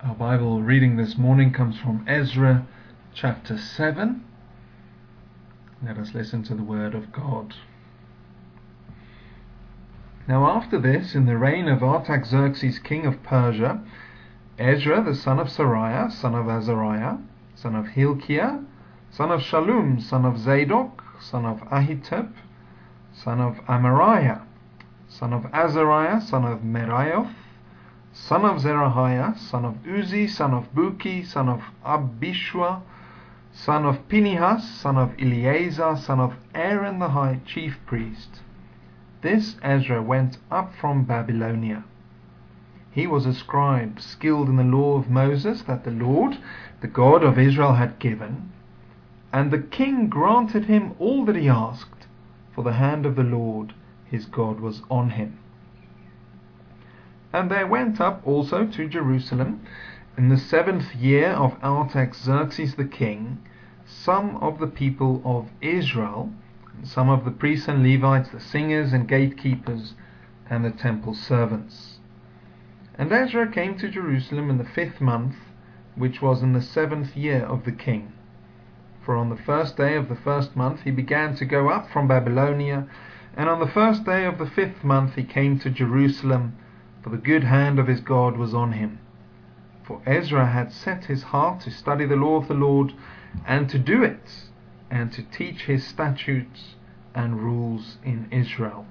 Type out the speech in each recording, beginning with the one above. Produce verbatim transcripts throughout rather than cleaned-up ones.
Our Bible reading this morning comes from Ezra chapter seven. Let us listen to the word of God. Now after this, in the reign of Artaxerxes king of Persia, Ezra the son of Seraiah, son of Azariah, son of Hilkiah, son of Shallum, son of Zadok, son of Ahitub, son of Amariah, son of Azariah, son of Meraioth, son of Zerahiah, son of Uzi, son of Buki, son of Abishua, son of Pinehas, son of Eleazar, son of Aaron the high chief priest. This Ezra went up from Babylonia. He was a scribe, skilled in the law of Moses that the Lord, the God of Israel, had given, and the king granted him all that he asked, for the hand of the Lord his God was on him. And there went up also to Jerusalem, in the seventh year of Artaxerxes the king, some of the people of Israel, and some of the priests and Levites, the singers and gatekeepers, and the temple servants. And Ezra came to Jerusalem in the fifth month, which was in the seventh year of the king. For on the first day of the first month he began to go up from Babylonia, and on the first day of the fifth month he came to Jerusalem, for the good hand of his God was on him. For Ezra had set his heart to study the law of the Lord, and to do it, and to teach his statutes and rules in Israel.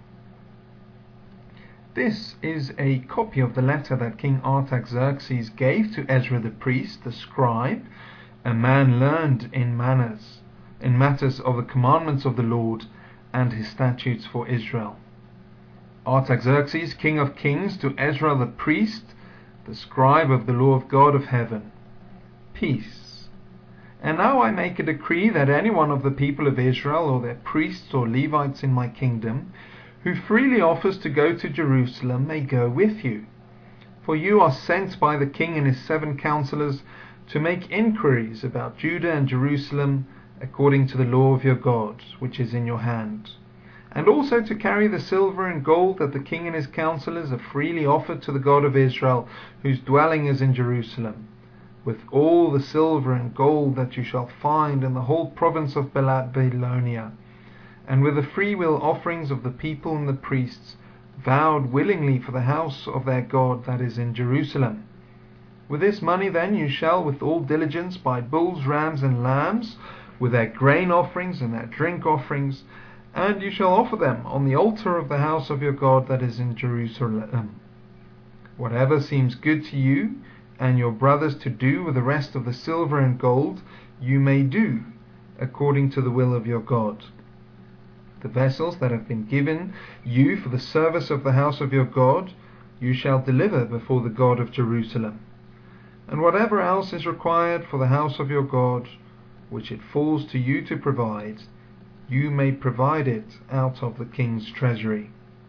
This is a copy of the letter that King Artaxerxes gave to Ezra the priest, the scribe, a man learned in manners, in matters of the commandments of the Lord and his statutes for Israel. Artaxerxes, king of kings, to Ezra the priest, the scribe of the law of God of heaven. Peace. And now I make a decree that any one of the people of Israel, or their priests or Levites in my kingdom, who freely offers to go to Jerusalem, may go with you. For you are sent by the king and his seven counselors to make inquiries about Judah and Jerusalem, according to the law of your God, which is in your hand, and also to carry the silver and gold that the king and his counselors have freely offered to the God of Israel, whose dwelling is in Jerusalem, with all the silver and gold that you shall find in the whole province of Babylonia, and with the freewill offerings of the people and the priests, vowed willingly for the house of their God that is in Jerusalem. With this money then you shall with all diligence buy bulls, rams, and lambs, with their grain offerings and their drink offerings, and you shall offer them on the altar of the house of your God that is in Jerusalem. Whatever seems good to you and your brothers to do with the rest of the silver and gold, you may do, according to the will of your God. The vessels that have been given you for the service of the house of your God, you shall deliver before the God of Jerusalem. And whatever else is required for the house of your God, which it falls to you to provide, you may provide it out of the king's treasury.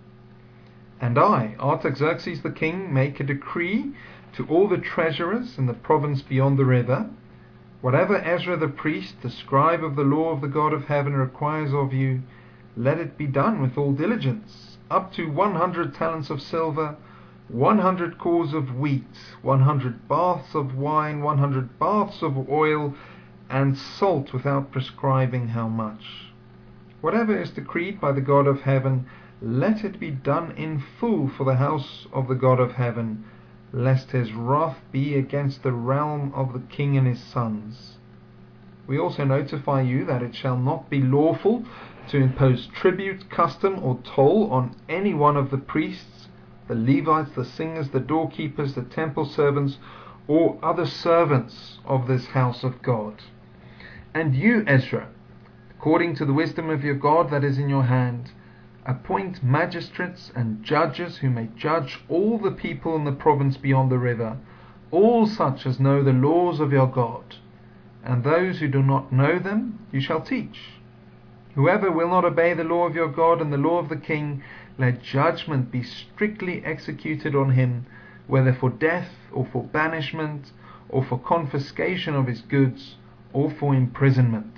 And I, Artaxerxes the king, make a decree to all the treasurers in the province beyond the river, whatever Ezra the priest, the scribe of the law of the God of heaven, requires of you, let it be done with all diligence, up to one hundred talents of silver, one hundred cors of wheat, one hundred baths of wine, one hundred baths of oil, and salt without prescribing how much. Whatever is decreed by the God of heaven, let it be done in full for the house of the God of heaven, lest his wrath be against the realm of the king and his sons. We also notify you that it shall not be lawful to impose tribute, custom, or toll on any one of the priests, the Levites, the singers, the doorkeepers, the temple servants, or other servants of this house of God. And you, Ezra, according to the wisdom of your God that is in your hand, appoint magistrates and judges who may judge all the people in the province beyond the river, all such as know the laws of your God. And those who do not know them you shall teach. Whoever will not obey the law of your God and the law of the king, let judgment be strictly executed on him, whether for death or for banishment, or for confiscation of his goods, or for imprisonment.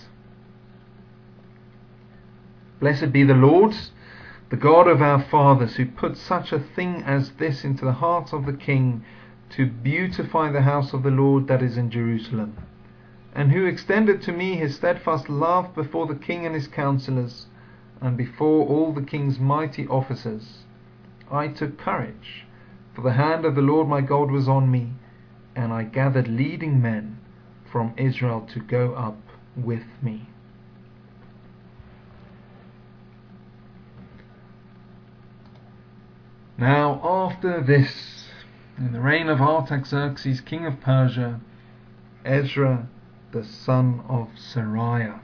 Blessed be the Lord, the God of our fathers, who put such a thing as this into the heart of the king, to beautify the house of the Lord that is in Jerusalem, and who extended to me his steadfast love before the king and his counselors, and before all the king's mighty officers. I took courage, for the hand of the Lord my God was on me, and I gathered leading men from Israel to go up with me. Now after this, in the reign of Artaxerxes, king of Persia, Ezra the son of Seraiah.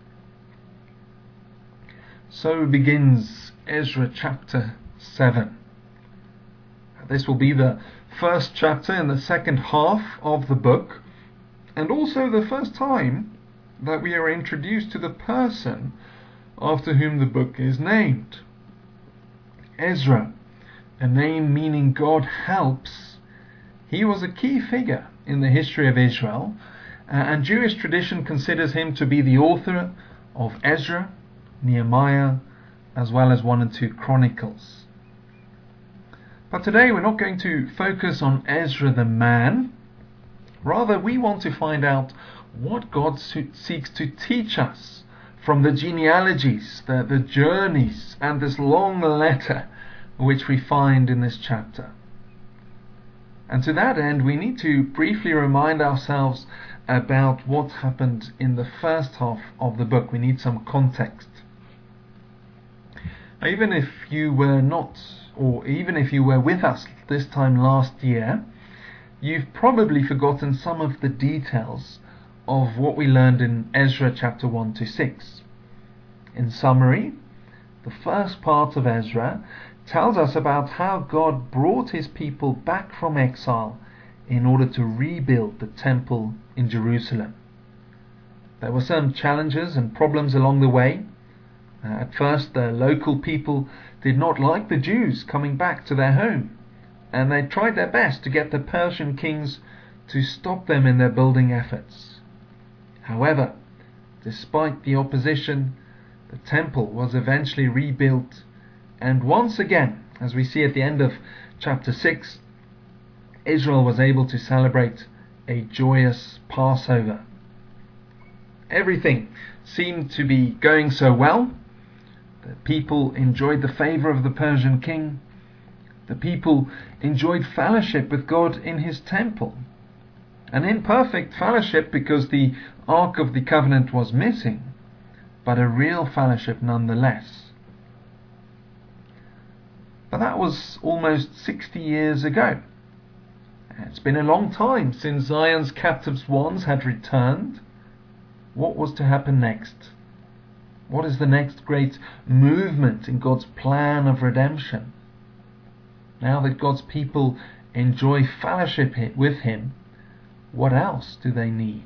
So begins Ezra chapter seven. This will be the first chapter in the second half of the book, and also the first time that we are introduced to the person after whom the book is named. Ezra, a name meaning God helps. He was a key figure in the history of Israel, uh, and Jewish tradition considers him to be the author of Ezra, Nehemiah, as well as one and two Chronicles. But today we're not going to focus on Ezra the man. Rather, we want to find out what God seeks to teach us from the genealogies, the, the journeys, and this long letter which we find in this chapter. And to that end, we need to briefly remind ourselves about what happened in the first half of the book. We need some context. Even if you were not, or even if you were with us this time last year, you've probably forgotten some of the details of what we learned in Ezra chapter one to six. In summary, the first part of Ezra tells us about how God brought his people back from exile in order to rebuild the temple in Jerusalem. There were some challenges and problems along the way. Uh, at first, the local people did not like the Jews coming back to their home, and they tried their best to get the Persian kings to stop them in their building efforts. However, despite the opposition, the temple was eventually rebuilt, and once again, as we see at the end of chapter six, Israel was able to celebrate a joyous Passover. Everything seemed to be going so well. The people enjoyed the favor of the Persian king. The people enjoyed fellowship with God in his temple. An imperfect fellowship because the Ark of the Covenant was missing, but a real fellowship nonetheless. But that was almost sixty years ago. It's been a long time since Zion's captive ones had returned. What was to happen next? What is the next great movement in God's plan of redemption? Now that God's people enjoy fellowship with him, what else do they need?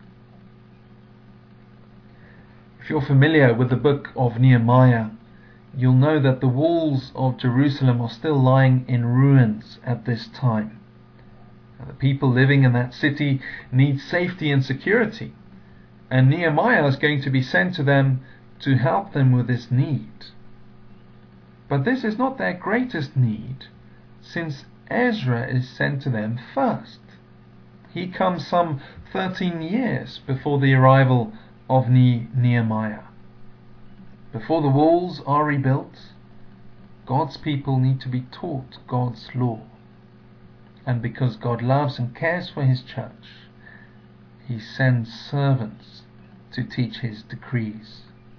If you're familiar with the book of Nehemiah, you'll know that the walls of Jerusalem are still lying in ruins at this time. The people living in that city need safety and security, and Nehemiah is going to be sent to them to help them with this need. But this is not their greatest need, since Ezra is sent to them first. He comes some thirteen years before the arrival of ne- Nehemiah. Before the walls are rebuilt, God's people need to be taught God's law. And because God loves and cares for his church, he sends servants to teach his decrees.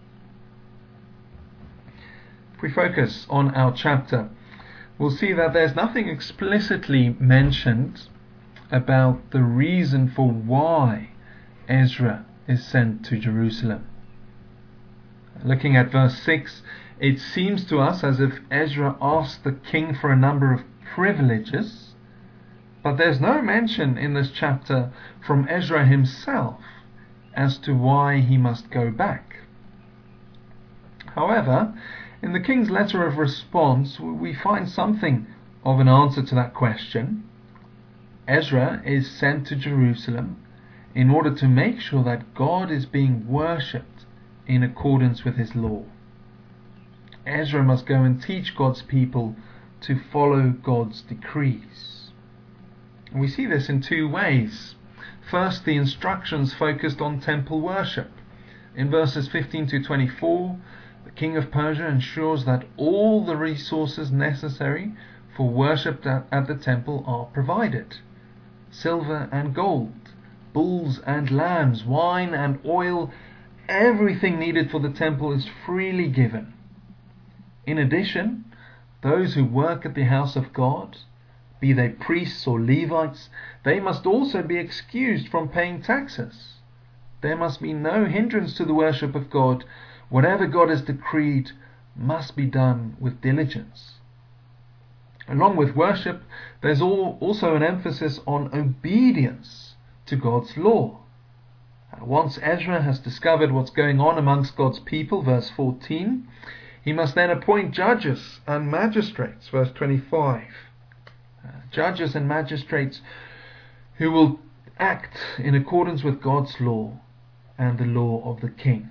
If we focus on our chapter, we'll see that there's nothing explicitly mentioned about the reason for why Ezra is sent to Jerusalem. Looking at verse six, it seems to us as if Ezra asked the king for a number of privileges, but there's no mention in this chapter from Ezra himself as to why he must go back. However, in the king's letter of response, we find something of an answer to that question. Ezra is sent to Jerusalem in order to make sure that God is being worshipped in accordance with his law. Ezra must go and teach God's people to follow God's decrees. And we see this in two ways. First, the instructions focused on temple worship. In verses fifteen to twenty-four, the king of Persia ensures that all the resources necessary for worship at the temple are provided. Silver and gold, bulls and lambs, wine and oil, everything needed for the temple is freely given. In addition, those who work at the house of God, be they priests or Levites, they must also be excused from paying taxes. There must be no hindrance to the worship of God. Whatever God has decreed must be done with diligence. Along with worship, there's also an emphasis on obedience to God's law. Once Ezra has discovered what's going on amongst God's people, verse fourteen, he must then appoint judges and magistrates, verse twenty-five. Uh, judges and magistrates who will act in accordance with God's law and the law of the king.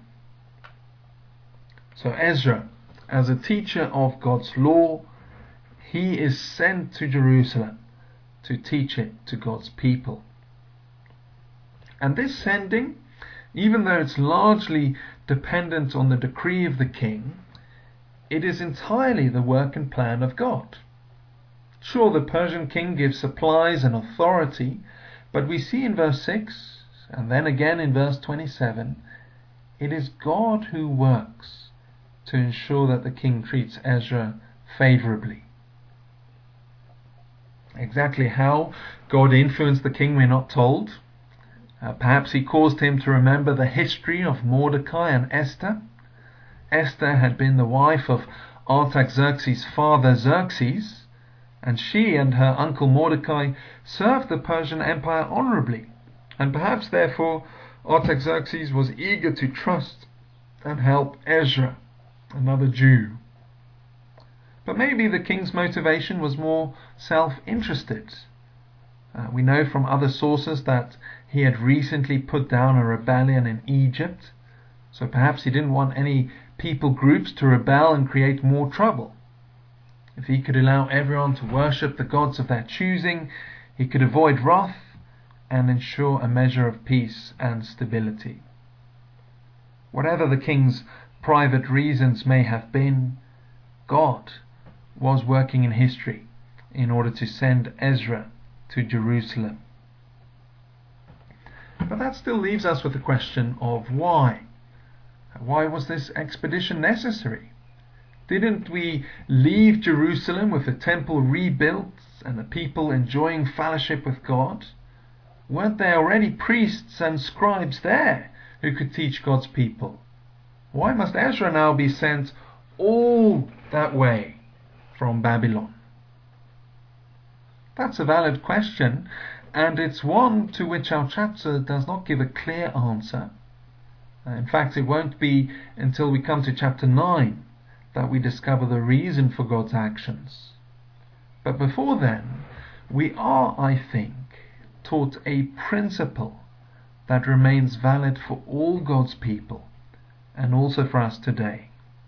So Ezra, as a teacher of God's law, he is sent to Jerusalem to teach it to God's people. And this sending, even though it's largely dependent on the decree of the king, it is entirely the work and plan of God. Sure, the Persian king gives supplies and authority, but we see in verse six, and then again in verse twenty-seven, it is God who works to ensure that the king treats Ezra favorably. Exactly how God influenced the king we're not told. Uh, perhaps he caused him to remember the history of Mordecai and Esther. Esther had been the wife of Artaxerxes' father Xerxes, and she and her uncle Mordecai served the Persian Empire honorably, and perhaps therefore Artaxerxes was eager to trust and help Ezra, another Jew. But maybe the king's motivation was more self-interested. Uh, we know from other sources that he had recently put down a rebellion in Egypt, so perhaps he didn't want any people groups to rebel and create more trouble. If he could allow everyone to worship the gods of their choosing, he could avoid wrath and ensure a measure of peace and stability. Whatever the king's private reasons may have been, God was working in history in order to send Ezra to Jerusalem. But that still leaves us with the question of why. Why was this expedition necessary? Didn't we leave Jerusalem with the temple rebuilt and the people enjoying fellowship with God? Weren't there already priests and scribes there who could teach God's people? Why must Ezra now be sent all that way from Babylon? That's a valid question, and it's one to which our chapter does not give a clear answer. In fact, it won't be until we come to chapter nine that we discover the reason for God's actions. But before then, we are, I think, taught a principle that remains valid for all God's people and also for us today.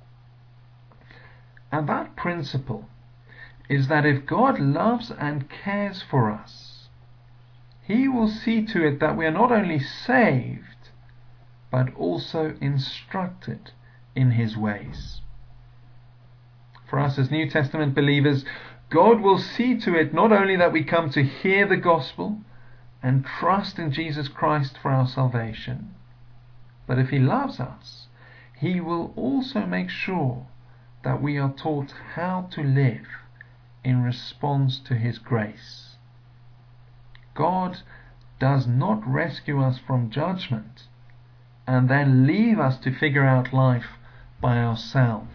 And that principle is that if God loves and cares for us, He will see to it that we are not only saved, but also instructed in His ways. For us as New Testament believers, God will see to it not only that we come to hear the gospel and trust in Jesus Christ for our salvation, but if He loves us, He will also make sure that we are taught how to live in response to His grace. God does not rescue us from judgment and then leave us to figure out life by ourselves.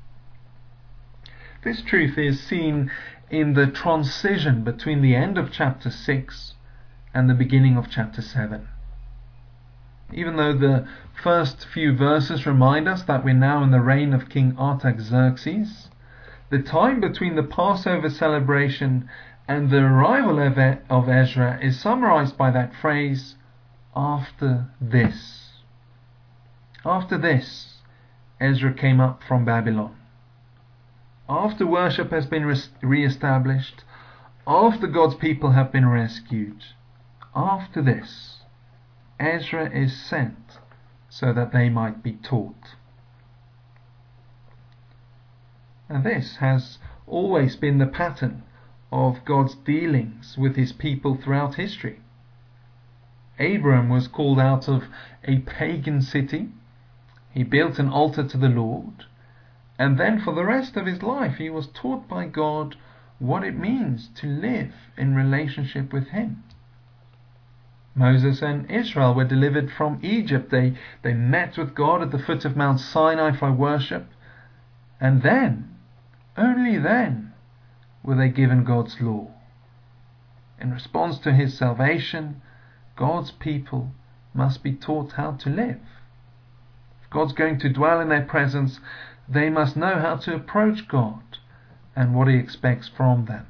This truth is seen in the transition between the end of chapter six and the beginning of chapter seven. Even though the first few verses remind us that we're now in the reign of King Artaxerxes, the time between the Passover celebration and the arrival of Ezra is summarized by that phrase, after this. After this, Ezra came up from Babylon. After worship has been re- re-established, after God's people have been rescued, after this, Ezra is sent so that they might be taught. And this has always been the pattern of God's dealings with his people throughout history. Abraham was called out of a pagan city. He built an altar to the Lord, and then for the rest of his life he was taught by God what it means to live in relationship with him. Moses and Israel were delivered from Egypt. They, they met with God at the foot of Mount Sinai for worship, and then, only then, were they given God's law. In response to his salvation, God's people must be taught how to live. If God's going to dwell in their presence, they must know how to approach God and what he expects from them.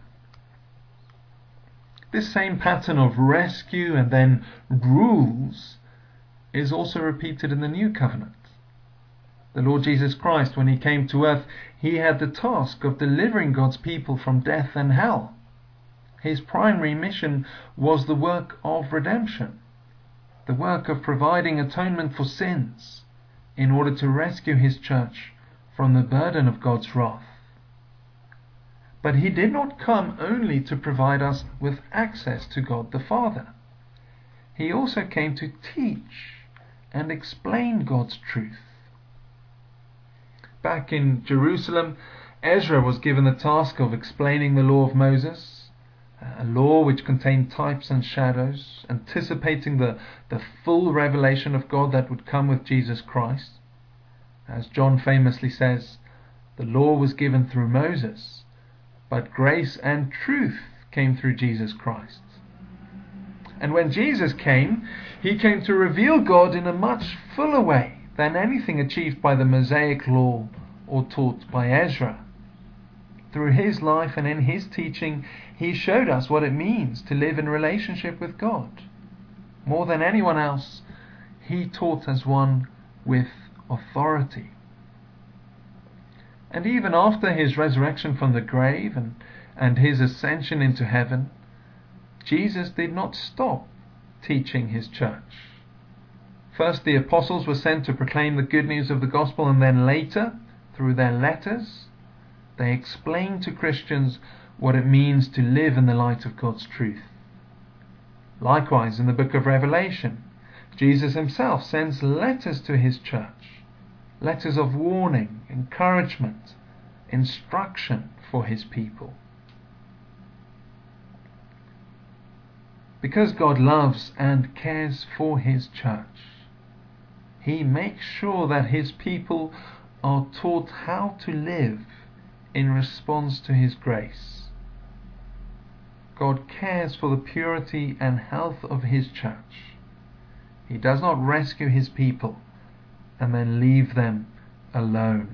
This same pattern of rescue and then rules is also repeated in the New Covenant. The Lord Jesus Christ, when he came to earth, he had the task of delivering God's people from death and hell. His primary mission was the work of redemption, the work of providing atonement for sins in order to rescue his church from the burden of God's wrath. But he did not come only to provide us with access to God the Father. He also came to teach and explain God's truth. Back in Jerusalem, Ezra was given the task of explaining the law of Moses, a law which contained types and shadows, anticipating the, the full revelation of God that would come with Jesus Christ. As John famously says, the law was given through Moses, but grace and truth came through Jesus Christ. And when Jesus came, he came to reveal God in a much fuller way than anything achieved by the Mosaic law or taught by Ezra. Through his life and in his teaching, he showed us what it means to live in relationship with God. More than anyone else, he taught as one with authority. And even after his resurrection from the grave and, and his ascension into heaven, Jesus did not stop teaching his church. First, the apostles were sent to proclaim the good news of the gospel, and then later, through their letters, they explained to Christians what it means to live in the light of God's truth. Likewise, in the book of Revelation, Jesus himself sends letters to his church, letters of warning, encouragement, instruction for his people. Because God loves and cares for his church, he makes sure that his people are taught how to live in response to his grace. God cares for the purity and health of his church. He does not rescue his people and then leave them alone.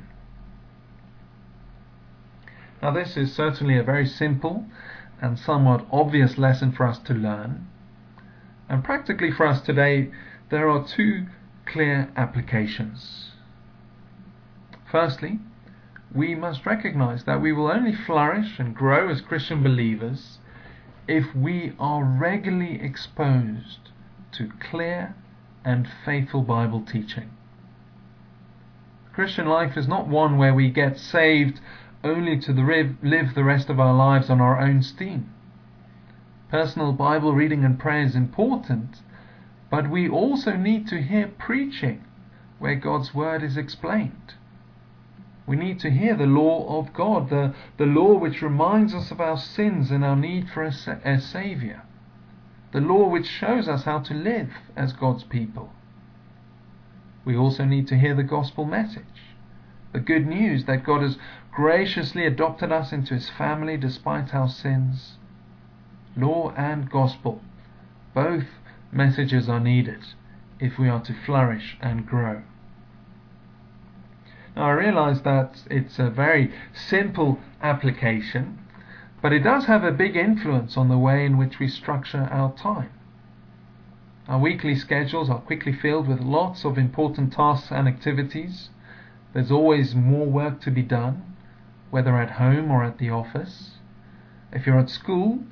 Now, this is certainly a very simple and somewhat obvious lesson for us to learn. And practically for us today, there are two clear applications. Firstly, we must recognize that we will only flourish and grow as Christian believers if we are regularly exposed to clear and faithful Bible teaching. Christian life is not one where we get saved only to the, live the rest of our lives on our own steam. Personal Bible reading and prayer is important, but we also need to hear preaching where God's word is explained. We need to hear the law of God, the, the law which reminds us of our sins and our need for a, a Saviour, the law which shows us how to live as God's people. We also need to hear the gospel message, the good news that God has graciously adopted us into his family despite our sins. Law and gospel, both messages are needed if we are to flourish and grow. Now, I realize that it's a very simple application, but it does have a big influence on the way in which we structure our time. Our weekly schedules are quickly filled with lots of important tasks and activities. There's always more work to be done, whether at home or at the office. If you're at school,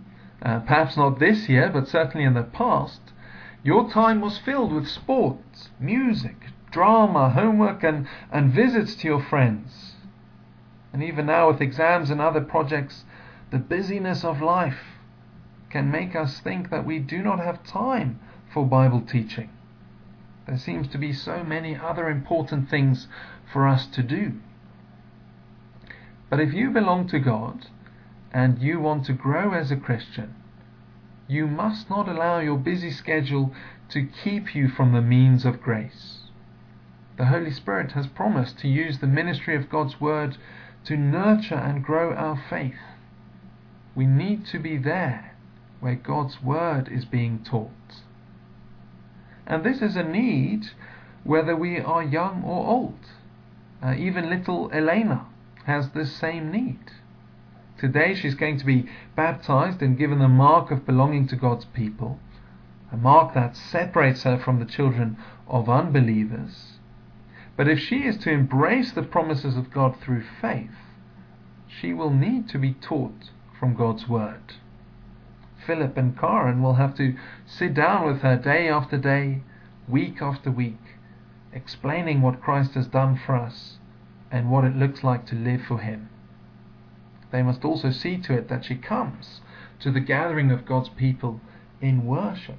uh, perhaps not this year, but certainly in the past, your time was filled with sports, music, drama, homework, and, and visits to your friends. And even now, with exams and other projects, the busyness of life can make us think that we do not have time for Bible teaching. There seems to be so many other important things for us to do. But if you belong to God and you want to grow as a Christian, you must not allow your busy schedule to keep you from the means of grace. The Holy Spirit has promised to use the ministry of God's Word to nurture and grow our faith. We need to be there where God's Word is being taught. And this is a need whether we are young or old. Uh, even little Elena has this same need. Today she's going to be baptized and given the mark of belonging to God's people, a mark that separates her from the children of unbelievers. But if she is to embrace the promises of God through faith, she will need to be taught from God's Word. Philip and Karen will have to sit down with her day after day, week after week, explaining what Christ has done for us and what it looks like to live for Him. They must also see to it that she comes to the gathering of God's people in worship.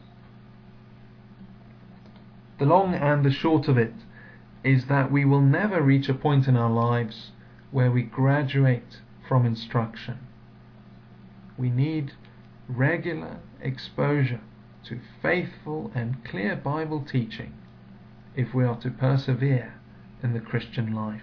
The long and the short of it is that we will never reach a point in our lives where we graduate from instruction. We need regular exposure to faithful and clear Bible teaching if we are to persevere in the Christian life.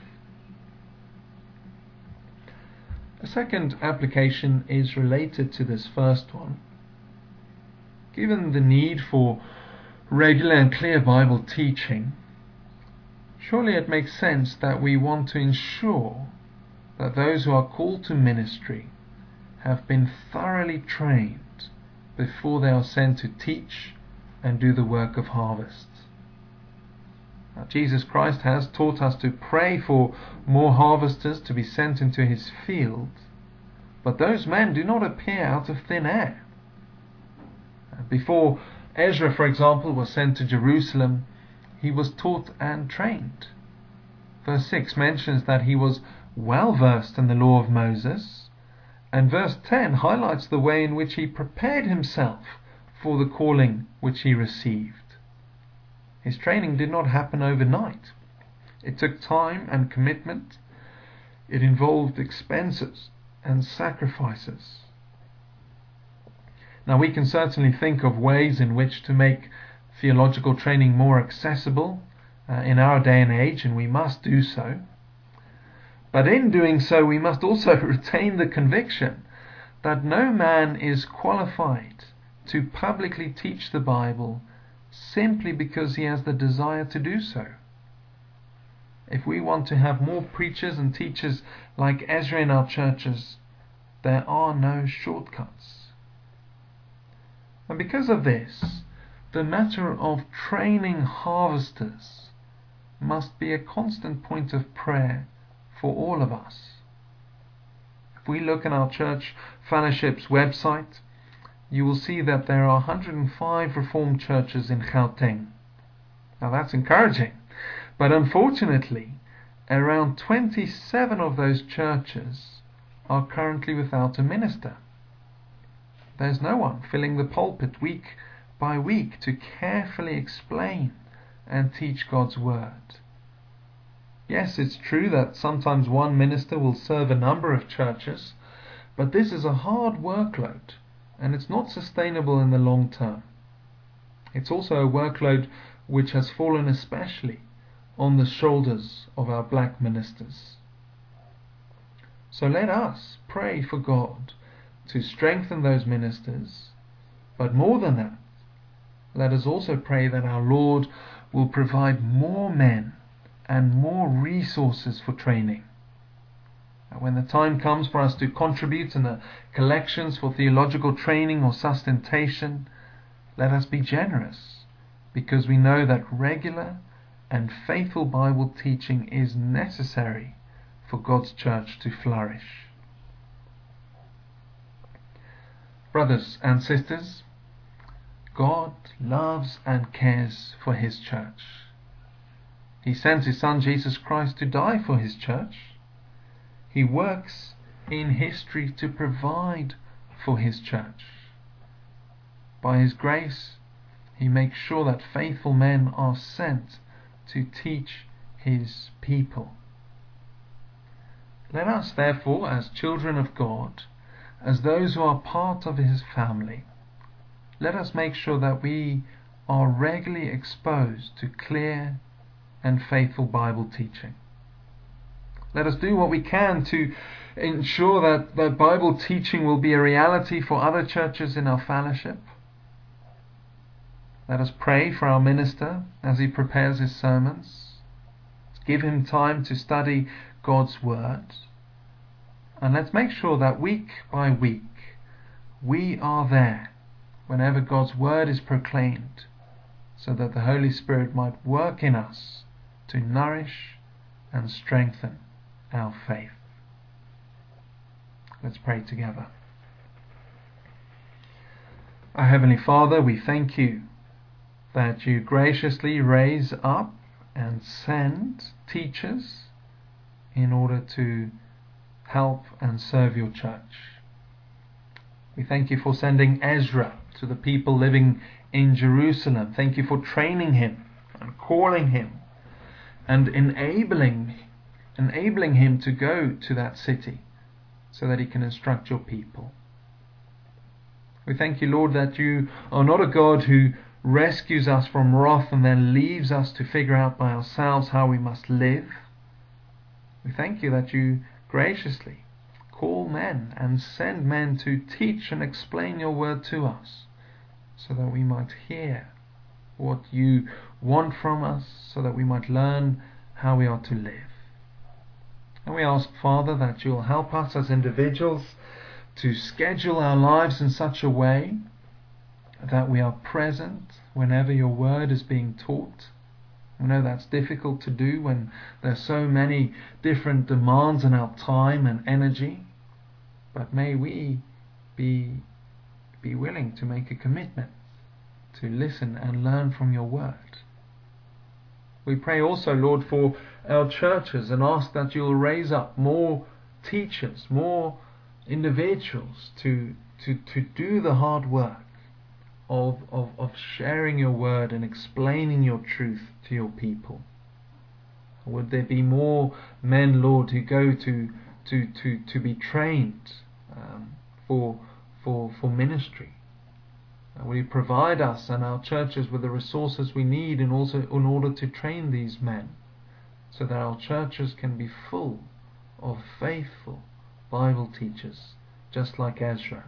A second application is related to this first one. Given the need for regular and clear Bible teaching, surely it makes sense that we want to ensure that those who are called to ministry have been thoroughly trained before they are sent to teach and do the work of harvest. Now, Jesus Christ has taught us to pray for more harvesters to be sent into His field, but those men do not appear out of thin air. Before Ezra, for example, was sent to Jerusalem, he was taught and trained. Verse six mentions that he was well versed in the law of Moses, and verse ten highlights the way in which he prepared himself for the calling which he received. His training did not happen overnight. It took time and commitment. It involved expenses and sacrifices. Now, we can certainly think of ways in which to make theological training more accessible uh, in our day and age, and we must do so. But in doing so, we must also retain the conviction that no man is qualified to publicly teach the Bible simply because he has the desire to do so. If we want to have more preachers and teachers like Ezra in our churches, there are no shortcuts. And because of this, the matter of training harvesters must be a constant point of prayer for all of us. If we look at our church fellowship's website, you will see that there are one hundred five Reformed churches in Gauteng. Now that's encouraging, but unfortunately, around twenty-seven of those churches are currently without a minister. There's no one filling the pulpit week by week to carefully explain and teach God's Word. Yes, it's true that sometimes one minister will serve a number of churches, but this is a hard workload, and it's not sustainable in the long term. It's also a workload which has fallen especially on the shoulders of our black ministers. So let us pray for God to strengthen those ministers, but more than that, let us also pray that our Lord will provide more men and more resources for training. And when the time comes for us to contribute in the collections for theological training or sustentation, let us be generous, because we know that regular and faithful Bible teaching is necessary for God's church to flourish. Brothers and sisters, God loves and cares for His church. He sends His Son Jesus Christ to die for His church. He works in history to provide for His church. By His grace, He makes sure that faithful men are sent to teach His people. Let us therefore, as children of God, as those who are part of His family, let us make sure that we are regularly exposed to clear and faithful Bible teaching. Let us do what we can to ensure that the Bible teaching will be a reality for other churches in our fellowship. Let us pray for our minister as he prepares his sermons. Give him time to study God's Word. And let's make sure that week by week we are there whenever God's Word is proclaimed, so that the Holy Spirit might work in us to nourish and strengthen our faith. Let's pray together. Our Heavenly Father, we thank You that You graciously raise up and send teachers in order to help and serve Your church. We thank You for sending Ezra to the people living in Jerusalem. Thank You for training him and calling him and enabling, enabling him to go to that city so that he can instruct Your people. We thank You, Lord, that You are not a God who rescues us from wrath and then leaves us to figure out by ourselves how we must live. We thank You that You graciously call men and send men to teach and explain Your word to us, so that we might hear what You want from us, so that we might learn how we are to live. And we ask, Father, that You'll help us as individuals to schedule our lives in such a way that we are present whenever Your word is being taught. I know that's difficult to do when there's so many different demands on our time and energy, but may we be, be willing to make a commitment to listen and learn from Your word. We pray also, Lord, for our churches and ask that You'll raise up more teachers, more individuals to, to, to do the hard work Of, of, of sharing Your word and explaining Your truth to Your people. Would there be more men, Lord, who go to to, to, to be trained um, for, for, for ministry? Uh, will You provide us and our churches with the resources we need and also in order to train these men, so that our churches can be full of faithful Bible teachers, just like Ezra.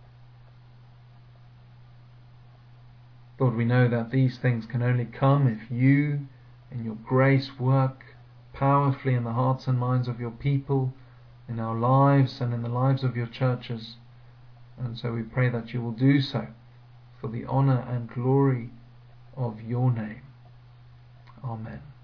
Lord, we know that these things can only come if You and Your grace work powerfully in the hearts and minds of Your people, in our lives and in the lives of Your churches. And so we pray that You will do so for the honor and glory of Your name. Amen.